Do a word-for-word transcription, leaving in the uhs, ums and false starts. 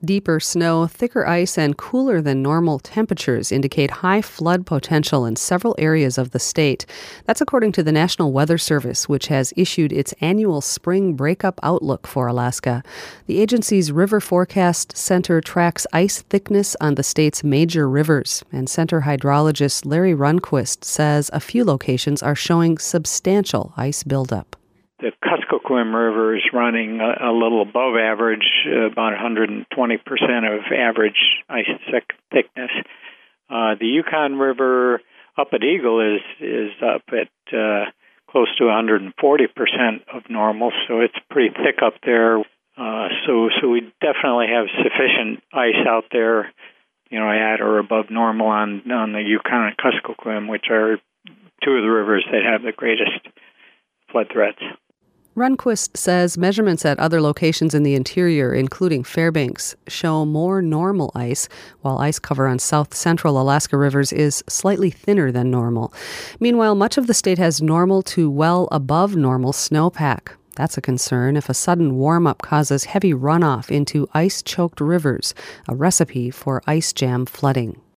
Deeper snow, thicker ice, and cooler than normal temperatures indicate high flood potential in several areas of the state. That's according to the National Weather Service, which has issued its annual spring breakup outlook for Alaska. The agency's River Forecast Center tracks ice thickness on the state's major rivers, and center hydrologist Larry Runquist says a few locations are showing substantial ice buildup. The Kuskokwim River is running a, a little above average, uh, about one hundred twenty percent of average ice thick- thickness. Uh, the Yukon River up at Eagle is is up at uh, close to one hundred forty percent of normal, so it's pretty thick up there. Uh, so so we definitely have sufficient ice out there, you know, at or above normal on, on the Yukon and Kuskokwim, which are two of the rivers that have the greatest flood threats. Runquist says measurements at other locations in the interior, including Fairbanks, show more normal ice, while ice cover on south-central Alaska rivers is slightly thinner than normal. Meanwhile, much of the state has normal to well above normal snowpack. That's a concern if a sudden warm-up causes heavy runoff into ice-choked rivers, a recipe for ice jam flooding.